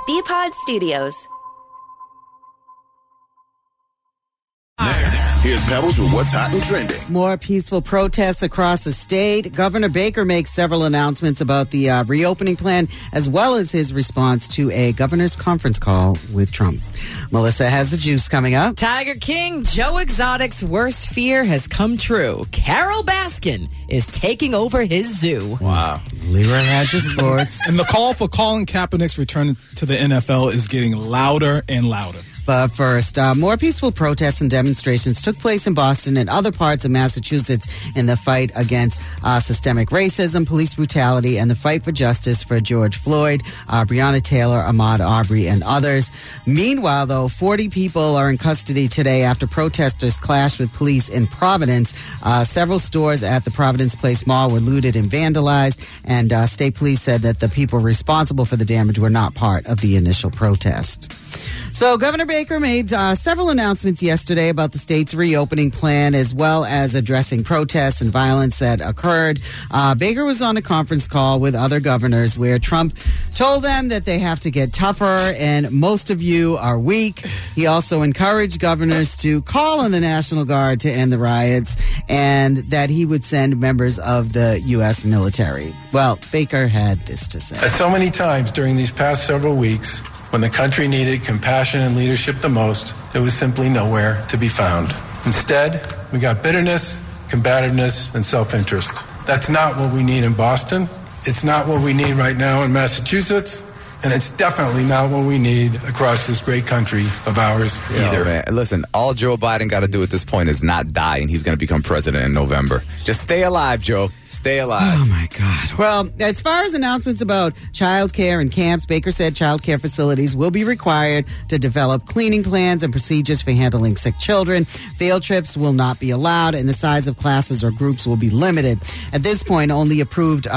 BPod Studios. Here's Pebbles with what's hot and trending. More peaceful protests across the state. Governor Baker makes several announcements about the reopening plan, as well as his response to a governor's conference call with Trump. Melissa has the juice coming up. Tiger King, Joe Exotic's worst fear has come true. Carol Baskin is taking over his zoo. Wow. Leroy has your sports. And the call for Colin Kaepernick's return to the NFL is getting louder and louder. But first, more peaceful protests and demonstrations took place in Boston and other parts of Massachusetts in the fight against systemic racism, police brutality, and the fight for justice for George Floyd, Breonna Taylor, Ahmaud Arbery, and others. Meanwhile, though, 40 people are in custody today after protesters clashed with police in Providence. Several stores at the Providence Place Mall were looted and vandalized, and state police said that the people responsible for the damage were not part of the initial protest. So Governor Baker made several announcements yesterday about the state's reopening plan, as well as addressing protests and violence that occurred. Baker was on a conference call with other governors where Trump told them that they have to get tougher and most of you are weak. He also encouraged governors to call on the National Guard to end the riots and that he would send members of the U.S. military. Well, Baker had this to say. So many times during these past several weeks, when the country needed compassion and leadership the most, it was simply nowhere to be found. Instead, we got bitterness, combativeness, and self-interest. That's not what we need in Boston. It's not what we need right now in Massachusetts. And it's definitely not what we need across this great country of ours either. Man. Listen, all Joe Biden got to do at this point is not die, and he's going to become president in November. Just stay alive, Joe. Stay alive. Oh, my God. Well, as far as announcements about child care and camps, Baker said child care facilities will be required to develop cleaning plans and procedures for handling sick children. Field trips will not be allowed, and the size of classes or groups will be limited. At this point, only approved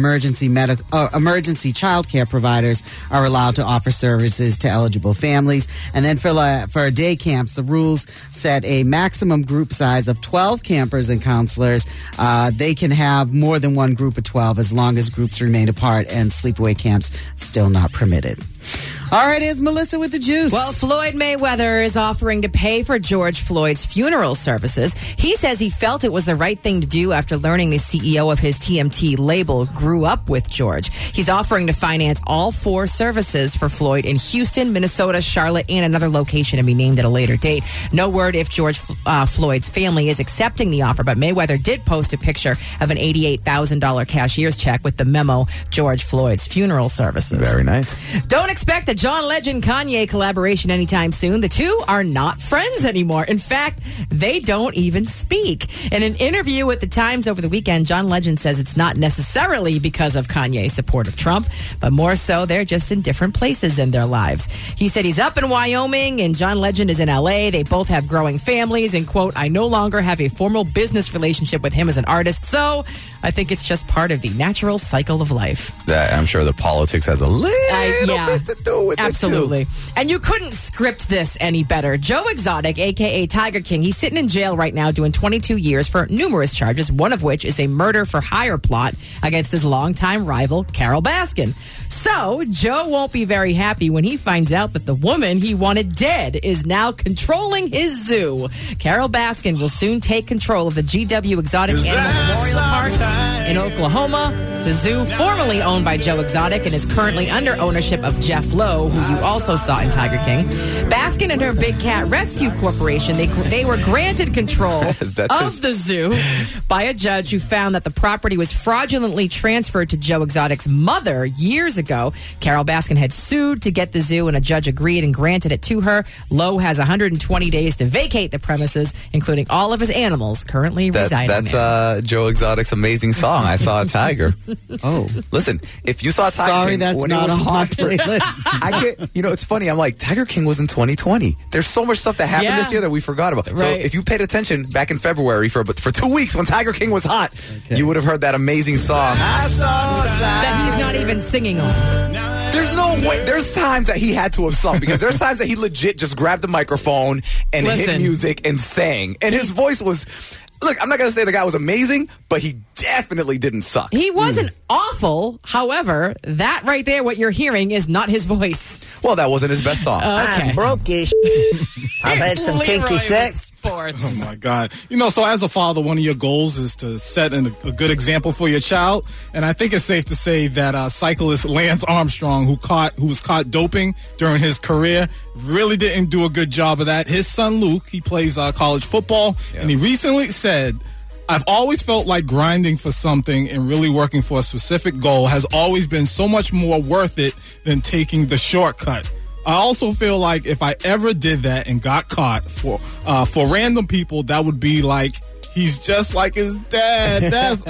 emergency child care providers are allowed to offer services to eligible families. And then for day camps, the rules set a maximum group size of 12 campers and counselors. They can have more than one group of 12 as long as groups remain apart, and sleepaway camps still not permitted. All right, here's Melissa with the juice. Well, Floyd Mayweather is offering to pay for George Floyd's funeral services. He says he felt it was the right thing to do after learning the CEO of his TMT label grew up with George. He's offering to finance all 4 services for Floyd in Houston, Minnesota, Charlotte, and another location to be named at a later date. No word if George Floyd's family is accepting the offer, but Mayweather did post a picture of an $88,000 cashier's check with the memo, George Floyd's funeral services. Very nice. Don't expect a John Legend Kanye collaboration anytime soon. The two are not friends anymore. In fact, they don't even speak. In an interview with the Times over the weekend, John Legend says it's not necessarily because of Kanye's support of Trump, but more so they're just in different places in their lives. He said he's up in Wyoming and John Legend is in LA. They both have growing families and, quote, I no longer have a formal business relationship with him as an artist, so I think it's just part of the natural cycle of life. I'm sure the politics has a little bit to do with absolutely. it, too. And you couldn't script this any better. Joe Exotic, a.k.a. Tiger King, he's sitting in jail right now doing 22 years for numerous charges, one of which is a murder-for-hire plot against his longtime rival, Carol Baskin. So, Joe won't be very happy when he finds out that the woman he wanted dead is now controlling his zoo. Carol Baskin will soon take control of the GW Exotic Animal Memorial Park in Oklahoma. The zoo, formerly owned by Joe Exotic and is currently under ownership of Jeff Lowe, who you also saw in Tiger King. Baskin and her Big Cat Rescue Corporation, they were granted control of the zoo by a judge who found that the property was fraudulently transferred to Joe Exotic's mother years ago. Carol Baskin had sued to get the zoo, and a judge agreed and granted it to her. Lowe has 120 days to vacate the premises, including all of his animals currently residing there. That's Joe Exotic's amazing song, I Saw a Tiger. Oh. Listen, if you saw Tiger Sorry, King... that's not on my playlist. It's funny. I'm like, Tiger King was in 2020. There's so much stuff that happened this year that we forgot about. Right. So if you paid attention back in February for 2 weeks when Tiger King was hot, you would have heard that amazing song. I saw that he's not even singing on. There's no way. There's times that he had to have sung, because there's times that he legit just grabbed the microphone and hit music and sang. And his voice was... Look, I'm not going to say the guy was amazing, but he definitely didn't suck. He wasn't awful. However, that right there, what you're hearing, is not his voice. Well, that wasn't his best song. Okay. I'm broke as I've had some kinky sex. Sports. Oh, my God. So as a father, one of your goals is to set a good example for your child. And I think it's safe to say that cyclist Lance Armstrong, who was caught doping during his career, really didn't do a good job of that. His son, Luke, he plays college football, and he recently said, I've always felt like grinding for something and really working for a specific goal has always been so much more worth it than taking the shortcut. I also feel like if I ever did that and got caught for random people, that would be like, he's just like his dad. That's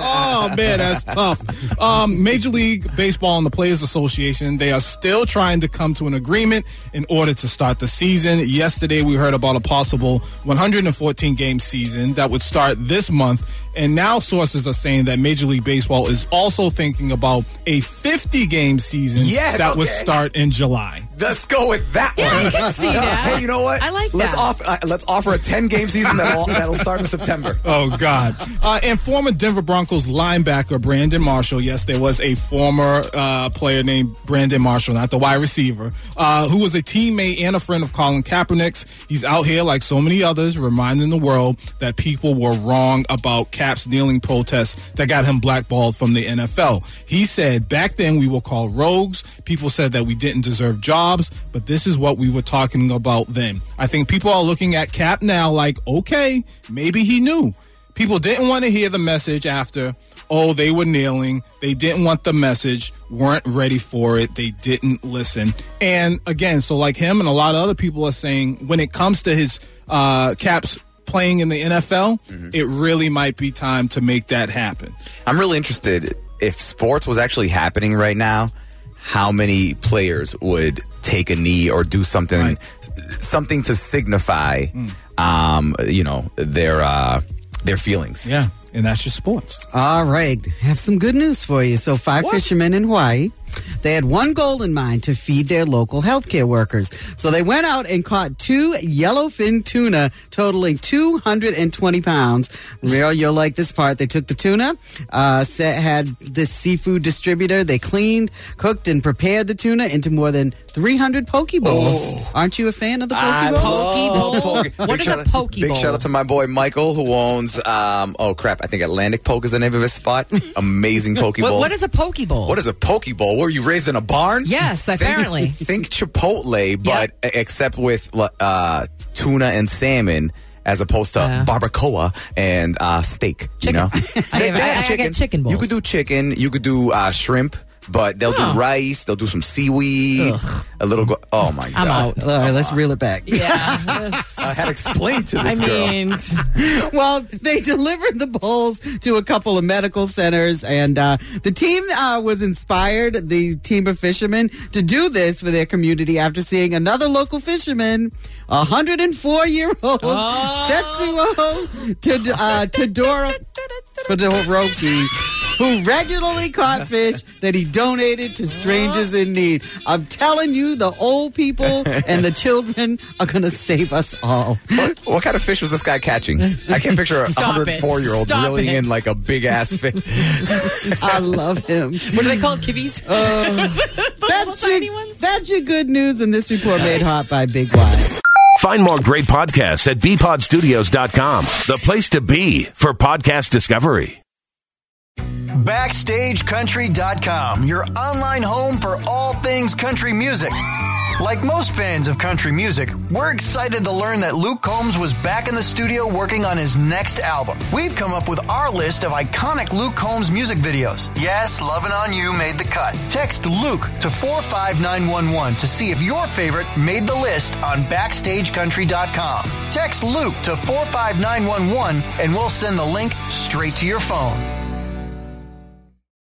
tough. Major League Baseball and the Players Association, they are still trying to come to an agreement in order to start the season. Yesterday, we heard about a possible 114-game season that would start this month. And now sources are saying that Major League Baseball is also thinking about a 50-game season would start in July. Let's go with that one. I can see that. Hey, you know what? I like that. Let's offer a 10-game season that'll start in September. Oh, God. And former Denver Broncos linebacker Brandon Marshall, yes, there was a former player named Brandon Marshall, not the wide receiver, who was a teammate and a friend of Colin Kaepernick's. He's out here, like so many others, reminding the world that people were wrong about Cap's kneeling protests that got him blackballed from the NFL. He said, back then we were called rogues. People said that we didn't deserve jobs, but this is what we were talking about then. I think people are looking at Cap now like, okay, maybe he knew. People didn't want to hear the message after, they were kneeling. They didn't want the message, weren't ready for it. They didn't listen. And again, so like him and a lot of other people are saying, when it comes to his Cap's playing in the NFL, it really might be time to make that happen. I'm really interested if sports was actually happening right now, how many players would take a knee or do something to signify their feelings. Yeah, and that's just sports. All right, have some good news for you. So 5 fishermen in Hawaii, they had one goal in mind: to feed their local healthcare workers. So they went out and caught 2 yellowfin tuna totaling 220 pounds. Real, you'll like this part. They took the tuna, had this seafood distributor. They cleaned, cooked, and prepared the tuna into more than 300 poke bowls. Aren't you a fan of the poke bowl? What is a poke bowl? Big shout out to my boy Michael, who owns, I think Atlantic Poke is the name of his spot. Amazing poke bowl. What is a poke bowl? What is a poke bowl? Were you raised in a barn? Yes, apparently. Think Chipotle, but except with tuna and salmon, as opposed to barbacoa and steak. Chicken. They have I get chicken bowls. You could do chicken. You could do shrimp. But they'll do rice. They'll do some seaweed. A little. Oh my God! I'm out. All right, let's reel it back. Yeah, I had explained to this girl. Well, they delivered the bowls to a couple of medical centers, and the team was inspired, the team of fishermen, to do this for their community after seeing another local fisherman, 104-year-old Setsuo Todoroki, who regularly caught fish that he donated to strangers in need. I'm telling you, the old people and the children are going to save us all. What kind of fish was this guy catching? I can't picture a 104-year-old reeling in like a big-ass fish. I love him. What are they called? Kibbies? That's your good news, and this report made hot by Big Y. Find more great podcasts at bpodstudios.com, the place to be for podcast discovery. BackstageCountry.com, your online home for all things country music. Like most fans of country music, we're excited to learn that Luke Combs was back in the studio working on his next album. We've come up with our list of iconic Luke Combs music videos. Yes, Lovin' On You made the cut. Text Luke to 45911 to see if your favorite made the list on BackstageCountry.com. Text Luke to 45911 and we'll send the link straight to your phone.